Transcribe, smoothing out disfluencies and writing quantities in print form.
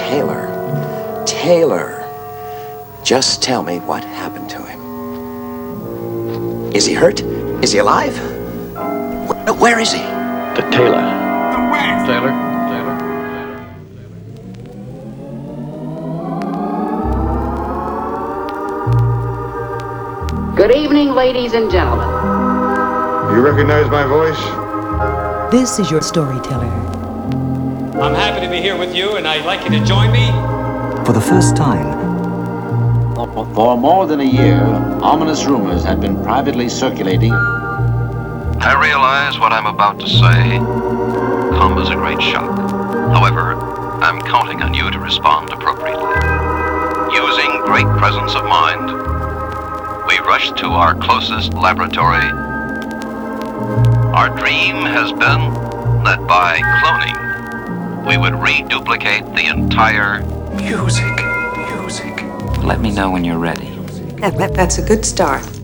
Taylor. Taylor. Just tell me what happened to him. Is he hurt? Is he alive? Where is he? The Taylor. Where? Taylor? Good evening, ladies and gentlemen. You recognize my voice? This is your storyteller. I'm happy to be here with you, and I'd like you to join me. For the first time, for more than a year, ominous rumors had been privately circulating. I realize what I'm about to say comes as a great shock. However, I'm counting on you to respond appropriately. Using great presence of mind, we rushed to our closest laboratory. Our dream has been that by cloning, we would reduplicate the entire Music. let me know when you're ready. That's a good start.